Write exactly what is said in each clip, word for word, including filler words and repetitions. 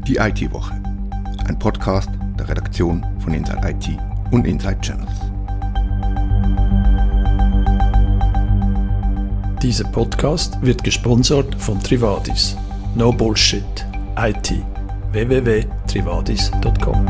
Die I T-Woche, ein Podcast der Redaktion von Inside I T und Inside Channels. Dieser Podcast wird gesponsert von Trivadis. No Bullshit. I T. w w w punkt trivadis punkt com.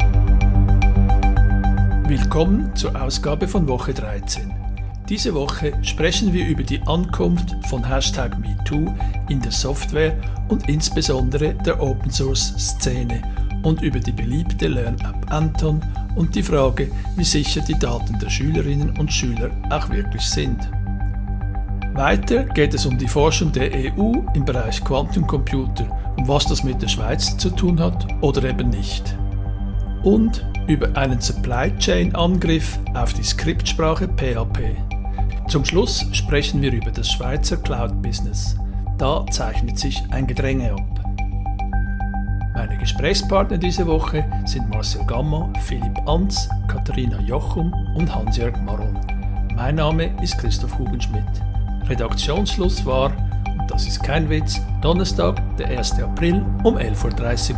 Willkommen zur Ausgabe von Woche dreizehn. Diese Woche sprechen wir über die Ankunft von Hashtag MeToo in der Software und insbesondere der Open-Source-Szene und über die beliebte Lern-App Anton und die Frage, wie sicher die Daten der Schülerinnen und Schüler auch wirklich sind. Weiter geht es um die Forschung der E U im Bereich Quantencomputer und was das mit der Schweiz zu tun hat oder eben nicht. Und über einen Supply Chain Angriff auf die Skriptsprache P H P. Zum Schluss sprechen wir über das Schweizer Cloud-Business. Da zeichnet sich ein Gedränge ab. Meine Gesprächspartner diese Woche sind Marcel Gamma, Philipp Anz, Katharina Jochum und Hans-Jörg Maron. Mein Name ist Christoph Hugenschmidt. Redaktionsschluss war, und das ist kein Witz, Donnerstag, der ersten April um elf Uhr dreißig.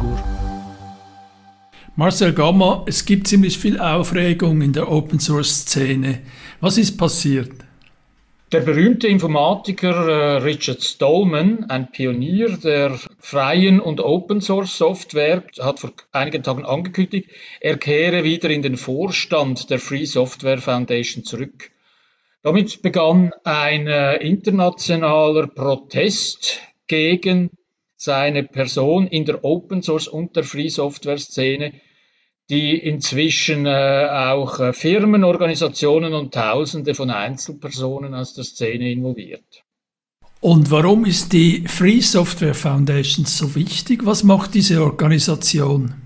Marcel Gamma, es gibt ziemlich viel Aufregung in der Open-Source-Szene. Was ist passiert? Der berühmte Informatiker äh, Richard Stallman, ein Pionier der freien und Open-Source-Software, hat vor einigen Tagen angekündigt, er kehre wieder in den Vorstand der Free Software Foundation zurück. Damit begann ein äh, internationaler Protest gegen seine Person in der Open-Source- und der Free-Software-Szene, die inzwischen äh, auch äh, Firmen, Organisationen und Tausende von Einzelpersonen aus der Szene involviert. Und warum ist die Free Software Foundation so wichtig? Was macht diese Organisation?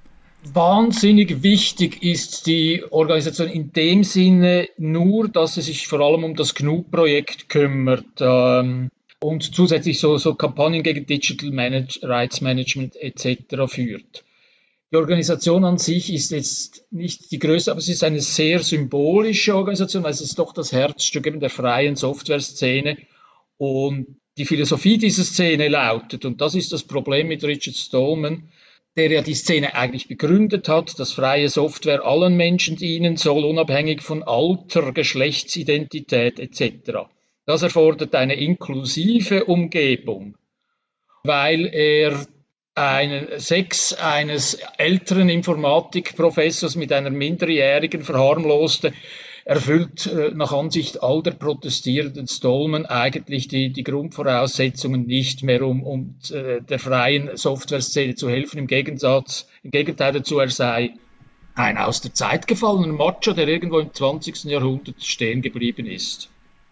Wahnsinnig wichtig ist die Organisation in dem Sinne nur, dass sie sich vor allem um das G N U-Projekt kümmert ähm, und zusätzlich so, so Kampagnen gegen Digital Manage, Rights Management et cetera führt. Die Organisation an sich ist jetzt nicht die größte, aber es ist eine sehr symbolische Organisation, weil es ist doch das Herzstück eben der freien Software-Szene. Und die Philosophie dieser Szene lautet, und das ist das Problem mit Richard Stallman, der ja die Szene eigentlich begründet hat, dass freie Software allen Menschen dienen soll, unabhängig von Alter, Geschlechtsidentität et cetera. Das erfordert eine inklusive Umgebung, weil er einen Sex eines älteren Informatikprofessors mit einer Minderjährigen verharmloste, erfüllt äh, nach Ansicht all der protestierenden Stallman eigentlich die, die Grundvoraussetzungen nicht mehr, um, um äh, der freien Software-Szene zu helfen. Im Gegensatz, im Gegenteil dazu, er sei ein aus der Zeit gefallener Macho, der irgendwo im zwanzigsten Jahrhundert stehen geblieben ist.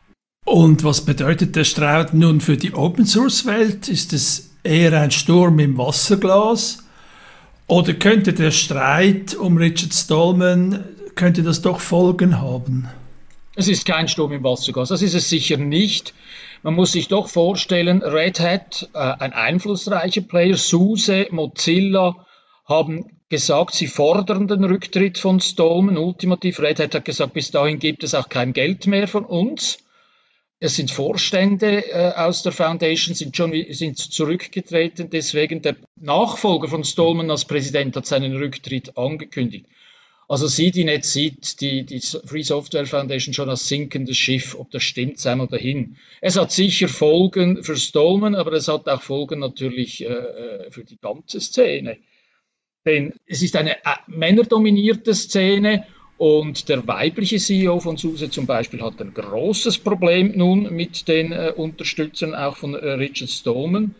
Und was bedeutet der Streit nun für die Open-Source-Welt? Ist es eher ein Sturm im Wasserglas? Oder könnte der Streit um Richard Stallman, könnte das doch Folgen haben? Es ist kein Sturm im Wasserglas, das ist es sicher nicht. Man muss sich doch vorstellen, Red Hat, äh, ein einflussreicher Player, SUSE, Mozilla, haben gesagt, sie fordern den Rücktritt von Stallman. Ultimativ, Red Hat hat gesagt, bis dahin gibt es auch kein Geld mehr von uns. Es sind Vorstände äh, aus der Foundation, sind schon sind zurückgetreten. Deswegen der Nachfolger von Stallman als Präsident hat seinen Rücktritt angekündigt. Also sie, die nicht sieht, die, die Free Software Foundation schon als sinkendes Schiff, ob das stimmt, sei mal dahin. Es hat sicher Folgen für Stallman, aber es hat auch Folgen natürlich äh, für die ganze Szene. Denn es ist eine äh, männerdominierte Szene. Und der weibliche C E O von SUSE zum Beispiel hat ein großes Problem nun mit den äh, Unterstützern auch von äh, Richard Stallman.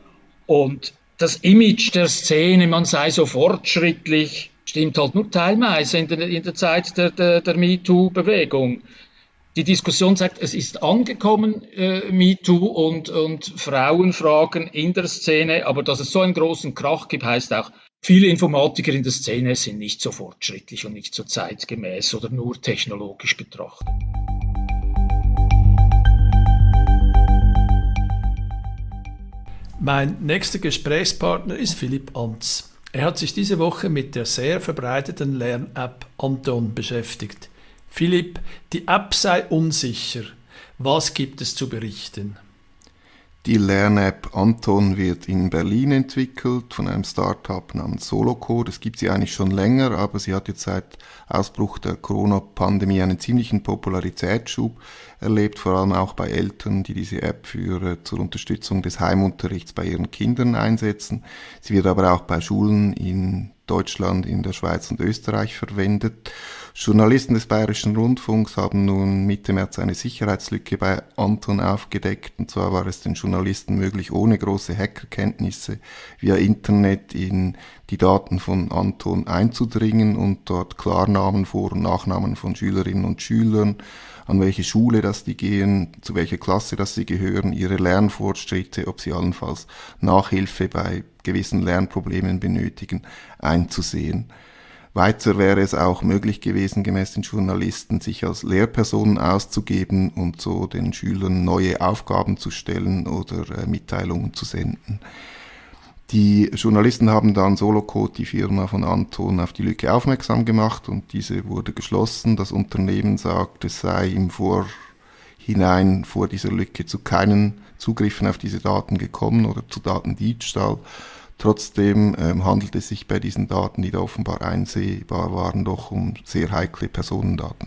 Und das Image der Szene, man sei so fortschrittlich, stimmt halt nur teilweise in der, in der Zeit der, der, der MeToo-Bewegung. Die Diskussion sagt, es ist angekommen, äh, MeToo und, und Frauenfragen in der Szene, aber dass es so einen großen Krach gibt, heißt auch, viele Informatiker in der Szene sind nicht so fortschrittlich und nicht so zeitgemäß oder nur technologisch betrachtet. Mein nächster Gesprächspartner ist Philipp Anz. Er hat sich diese Woche mit der sehr verbreiteten Lern-App Anton beschäftigt. Philipp, die App sei unsicher. Was gibt es zu berichten? Die Lern-App Anton wird in Berlin entwickelt von einem Startup namens Solocode. Es gibt sie eigentlich schon länger, aber sie hat jetzt seit Ausbruch der Corona-Pandemie einen ziemlichen Popularitätsschub erlebt, vor allem auch bei Eltern, die diese App für, zur Unterstützung des Heimunterrichts bei ihren Kindern einsetzen. Sie wird aber auch bei Schulen in Deutschland, in der Schweiz und Österreich verwendet. Journalisten des Bayerischen Rundfunks haben nun Mitte März eine Sicherheitslücke bei Anton aufgedeckt. Und zwar war es den Journalisten möglich, ohne große Hackerkenntnisse via Internet in die Daten von Anton einzudringen und dort Klarnamen, Vor- und Nachnamen von Schülerinnen und Schülern, an welche Schule das die gehen, zu welcher Klasse das sie gehören, ihre Lernfortschritte, ob sie allenfalls Nachhilfe bei gewissen Lernproblemen benötigen, einzusehen. Weiter wäre es auch möglich gewesen, gemäß den Journalisten, sich als Lehrpersonen auszugeben und so den Schülern neue Aufgaben zu stellen oder äh, Mitteilungen zu senden. Die Journalisten haben dann Solocode, die Firma von Anton, auf die Lücke aufmerksam gemacht und diese wurde geschlossen. Das Unternehmen sagt, es sei im Vorhinein vor dieser Lücke zu keinen Zugriffen auf diese Daten gekommen oder zu Datendiebstahl. Trotzdem ähm, handelt es sich bei diesen Daten, die da offenbar einsehbar waren, doch um sehr heikle Personendaten.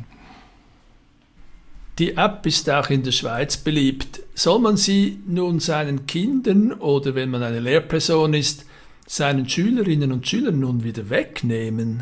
Die App ist auch in der Schweiz beliebt. Soll man sie nun seinen Kindern oder, wenn man eine Lehrperson ist, seinen Schülerinnen und Schülern nun wieder wegnehmen?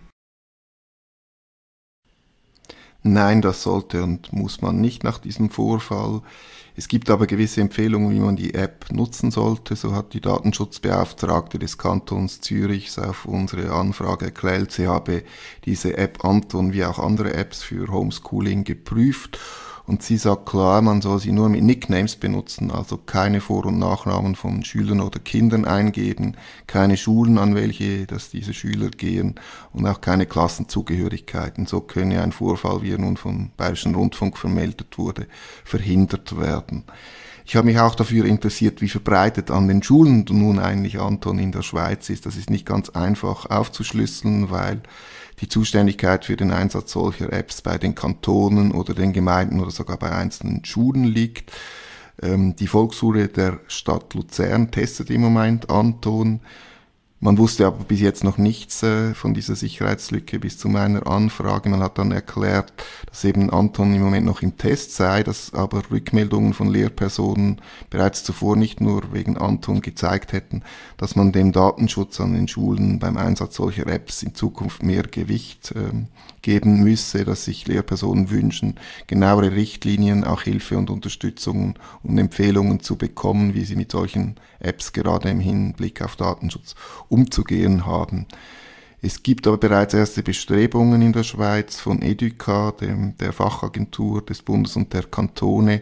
Nein, das sollte und muss man nicht nach diesem Vorfall. Es gibt aber gewisse Empfehlungen, wie man die App nutzen sollte. So hat die Datenschutzbeauftragte des Kantons Zürich auf unsere Anfrage erklärt, sie habe diese App Anton wie auch andere Apps für Homeschooling geprüft. Und sie sagt klar, man soll sie nur mit Nicknames benutzen, also keine Vor- und Nachnamen von Schülern oder Kindern eingeben, keine Schulen, an welche dass diese Schüler gehen und auch keine Klassenzugehörigkeiten. So könne ein Vorfall, wie er nun vom Bayerischen Rundfunk vermeldet wurde, verhindert werden. Ich habe mich auch dafür interessiert, wie verbreitet an den Schulen nun eigentlich Anton in der Schweiz ist. Das ist nicht ganz einfach aufzuschlüsseln, weil die Zuständigkeit für den Einsatz solcher Apps bei den Kantonen oder den Gemeinden oder sogar bei einzelnen Schulen liegt. Ähm, die Volksschule der Stadt Luzern testet im Moment Anton. Man wusste aber bis jetzt noch nichts äh, von dieser Sicherheitslücke bis zu meiner Anfrage. Man hat dann erklärt, dass eben Anton im Moment noch im Test sei, dass aber Rückmeldungen von Lehrpersonen bereits zuvor nicht nur wegen Anton gezeigt hätten, dass man dem Datenschutz an den Schulen beim Einsatz solcher Apps in Zukunft mehr Gewicht äh, geben müsse, dass sich Lehrpersonen wünschen, genauere Richtlinien, auch Hilfe und Unterstützung und Empfehlungen zu bekommen, wie sie mit solchen Apps gerade im Hinblick auf Datenschutz umzugehen haben. Es gibt aber bereits erste Bestrebungen in der Schweiz von EDUCA, dem, der Fachagentur des Bundes und der Kantone.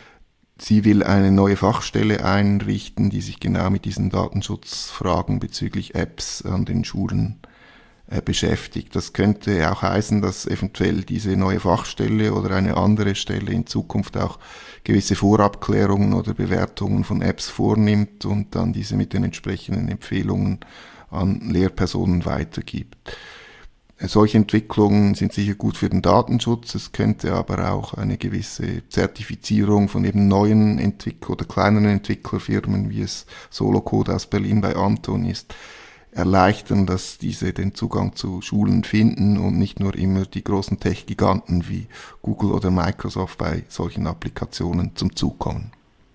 Sie will eine neue Fachstelle einrichten, die sich genau mit diesen Datenschutzfragen bezüglich Apps an den Schulen äh, beschäftigt. Das könnte auch heißen, dass eventuell diese neue Fachstelle oder eine andere Stelle in Zukunft auch gewisse Vorabklärungen oder Bewertungen von Apps vornimmt und dann diese mit den entsprechenden Empfehlungen an Lehrpersonen weitergibt. Solche Entwicklungen sind sicher gut für den Datenschutz, es könnte aber auch eine gewisse Zertifizierung von eben neuen Entwickler oder kleineren Entwicklerfirmen, wie es Solocode aus Berlin bei Anton ist, erleichtern, dass diese den Zugang zu Schulen finden und nicht nur immer die großen Tech-Giganten wie Google oder Microsoft bei solchen Applikationen zum Zug kommen.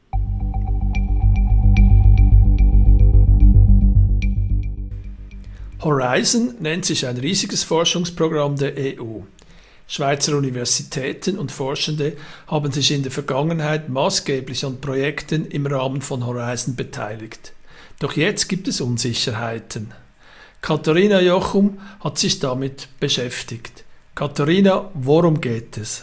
Horizon nennt sich ein riesiges Forschungsprogramm der E U. Schweizer Universitäten und Forschende haben sich in der Vergangenheit maßgeblich an Projekten im Rahmen von Horizon beteiligt. Doch jetzt gibt es Unsicherheiten. Katharina Jochum hat sich damit beschäftigt. Katharina, worum geht es?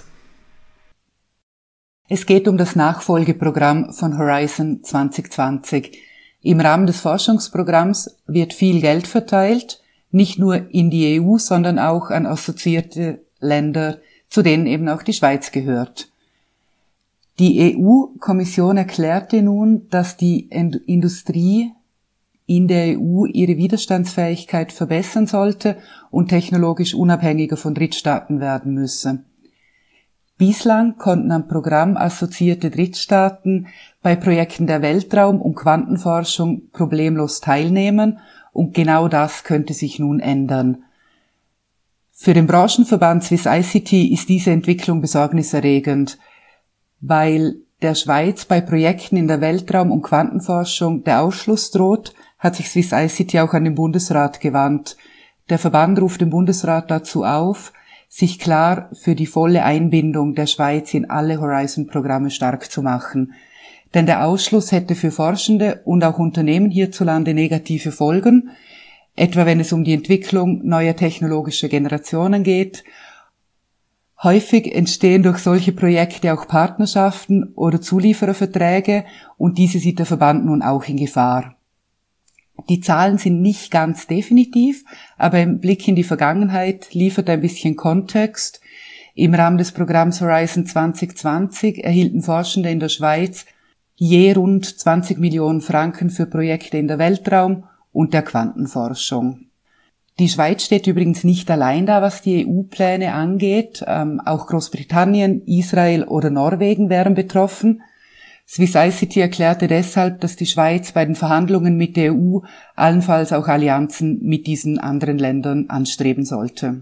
Es geht um das Nachfolgeprogramm von Horizon zwanzig zwanzig. Im Rahmen des Forschungsprogramms wird viel Geld verteilt, nicht nur in die E U, sondern auch an assoziierte Länder, zu denen eben auch die Schweiz gehört. Die E U-Kommission erklärte nun, dass die Industrie in der E U ihre Widerstandsfähigkeit verbessern sollte und technologisch unabhängiger von Drittstaaten werden müsse. Bislang konnten am Programm assoziierte Drittstaaten bei Projekten der Weltraum- und Quantenforschung problemlos teilnehmen, und genau das könnte sich nun ändern. Für den Branchenverband Swiss I C T ist diese Entwicklung besorgniserregend, weil der Schweiz bei Projekten in der Weltraum- und Quantenforschung der Ausschluss droht, hat sich Swiss I C T auch an den Bundesrat gewandt. Der Verband ruft den Bundesrat dazu auf, sich klar für die volle Einbindung der Schweiz in alle Horizon-Programme stark zu machen. Denn der Ausschluss hätte für Forschende und auch Unternehmen hierzulande negative Folgen, etwa wenn es um die Entwicklung neuer technologischer Generationen geht. Häufig entstehen durch solche Projekte auch Partnerschaften oder Zuliefererverträge, und diese sieht der Verband nun auch in Gefahr. Die Zahlen sind nicht ganz definitiv, aber ein Blick in die Vergangenheit liefert ein bisschen Kontext. Im Rahmen des Programms Horizon zwanzig zwanzig erhielten Forschende in der Schweiz je rund zwanzig Millionen Franken für Projekte in der Weltraum- und der Quantenforschung. Die Schweiz steht übrigens nicht allein da, was die E U-Pläne angeht. Ähm, auch Großbritannien, Israel oder Norwegen wären betroffen. Swiss I C T erklärte deshalb, dass die Schweiz bei den Verhandlungen mit der E U allenfalls auch Allianzen mit diesen anderen Ländern anstreben sollte.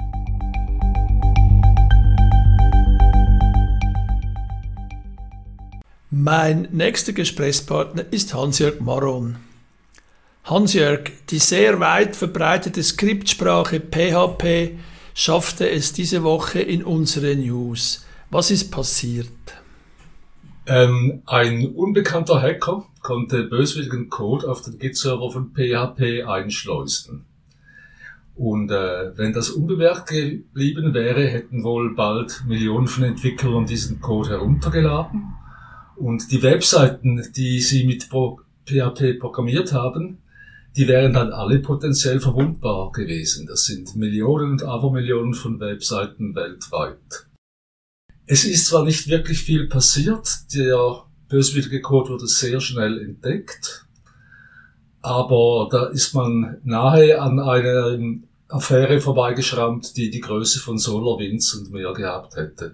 Mein nächster Gesprächspartner ist Hans-Jörg Maron. Hans-Jörg, die sehr weit verbreitete Skriptsprache P H P schaffte es diese Woche in unsere News. Was ist passiert? Ähm, ein unbekannter Hacker konnte böswilligen Code auf den Git-Server von P H P einschleusen. Und äh, wenn das unbemerkt geblieben wäre, hätten wohl bald Millionen von Entwicklern diesen Code heruntergeladen. Und die Webseiten, die sie mit P H P programmiert haben, die wären dann alle potenziell verwundbar gewesen. Das sind Millionen und Abermillionen von Webseiten weltweit. Es ist zwar nicht wirklich viel passiert, der böswillige Code wurde sehr schnell entdeckt, aber da ist man nahe an einer Affäre vorbeigeschrammt, die die Größe von SolarWinds und mehr gehabt hätte.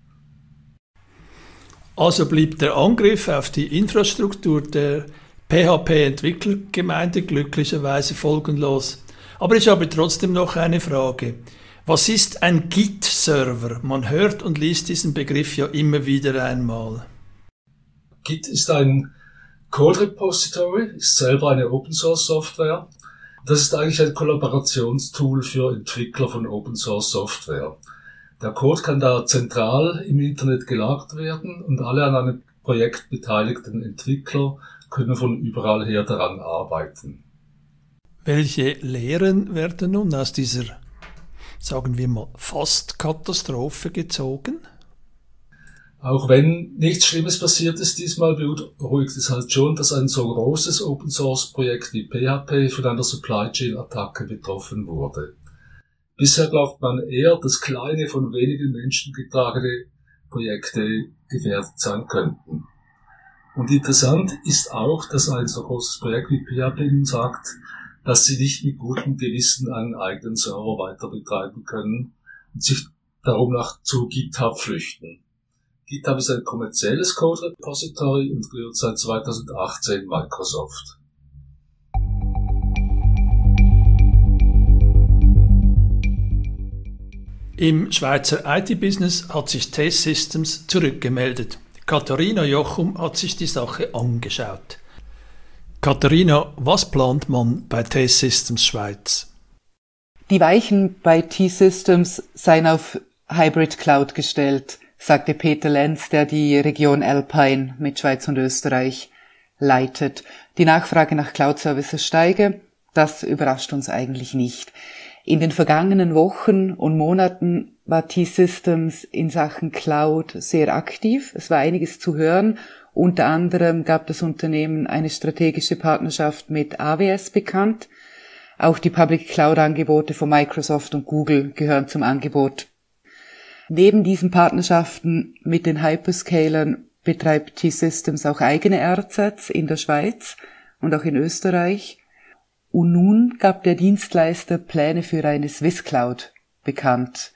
Also blieb der Angriff auf die Infrastruktur der P H P-Entwicklergemeinde glücklicherweise folgenlos. Aber ich habe trotzdem noch eine Frage. Was ist ein Git-Server? Man hört und liest diesen Begriff ja immer wieder einmal. Git ist ein Code-Repository, ist selber eine Open-Source-Software. Das ist eigentlich ein Kollaborationstool für Entwickler von Open-Source-Software. Der Code kann da zentral im Internet gelagert werden und alle an einem Projekt beteiligten Entwickler können von überall her daran arbeiten. Welche Lehren werden nun aus dieser, sagen wir mal, fast Katastrophe gezogen? Auch wenn nichts Schlimmes passiert ist, diesmal beruhigt es halt schon, dass ein so großes Open-Source-Projekt wie P H P von einer Supply-Chain-Attacke betroffen wurde. Bisher glaubt man eher, dass kleine, von wenigen Menschen getragene Projekte gefährdet sein könnten. Und interessant ist auch, dass ein so großes Projekt wie P H P nun sagt, dass sie nicht mit gutem Gewissen einen eigenen Server weiter betreiben können und sich darum nach zu GitHub flüchten. GitHub ist ein kommerzielles Code-Repository und gehört seit zweitausendachtzehn Microsoft. Im Schweizer I T-Business hat sich T-Systems zurückgemeldet. Katharina Jochum hat sich die Sache angeschaut. Katharina, was plant man bei T-Systems Schweiz? Die Weichen bei T-Systems seien auf Hybrid Cloud gestellt, sagte Peter Lenz, der die Region Alpine mit Schweiz und Österreich leitet. Die Nachfrage nach Cloud-Services steige, das überrascht uns eigentlich nicht. In den vergangenen Wochen und Monaten war T-Systems in Sachen Cloud sehr aktiv. Es war einiges zu hören. Unter anderem gab das Unternehmen eine strategische Partnerschaft mit A W S bekannt. Auch die Public Cloud-Angebote von Microsoft und Google gehören zum Angebot. Neben diesen Partnerschaften mit den Hyperscalern betreibt T-Systems auch eigene R Z in der Schweiz und auch in Österreich. Und nun gab der Dienstleister Pläne für eine Swisscloud bekannt.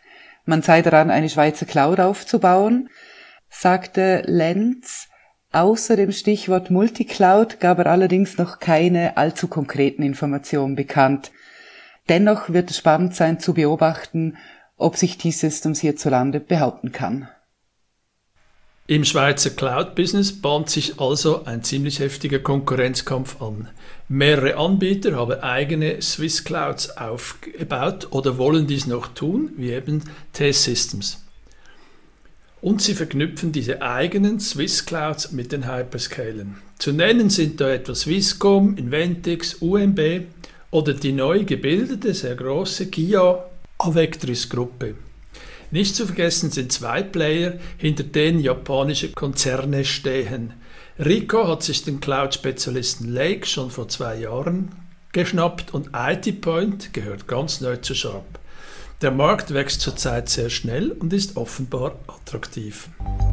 man sei daran, eine Schweizer Cloud aufzubauen, sagte Lenz. Außer dem Stichwort Multicloud gab er allerdings noch keine allzu konkreten Informationen bekannt. Dennoch wird es spannend sein zu beobachten, ob sich T-Systems hierzulande behaupten kann. Im Schweizer Cloud-Business bahnt sich also ein ziemlich heftiger Konkurrenzkampf an. Mehrere Anbieter haben eigene Swiss Clouds aufgebaut oder wollen dies noch tun, wie eben T-Systems. Und sie verknüpfen diese eigenen Swiss Clouds mit den Hyperscalern. Zu nennen sind da etwa Swisscom, Inventix, U M B oder die neu gebildete, sehr große Kia Avectris Gruppe. Nicht zu vergessen sind zwei Player, hinter denen japanische Konzerne stehen. Ricoh hat sich den Cloud-Spezialisten Lake schon vor zwei Jahren geschnappt und I T Point gehört ganz neu zu Sharp. Der Markt wächst zurzeit sehr schnell und ist offenbar attraktiv.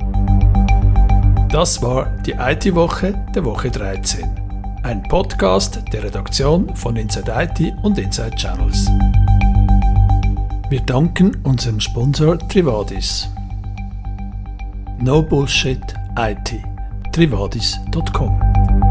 Das war die I T-Woche der Woche dreizehn. Ein Podcast der Redaktion von Inside I T und Inside Channels. Wir danken unserem Sponsor Trivadis. No Bullshit I T. trivadis punkt com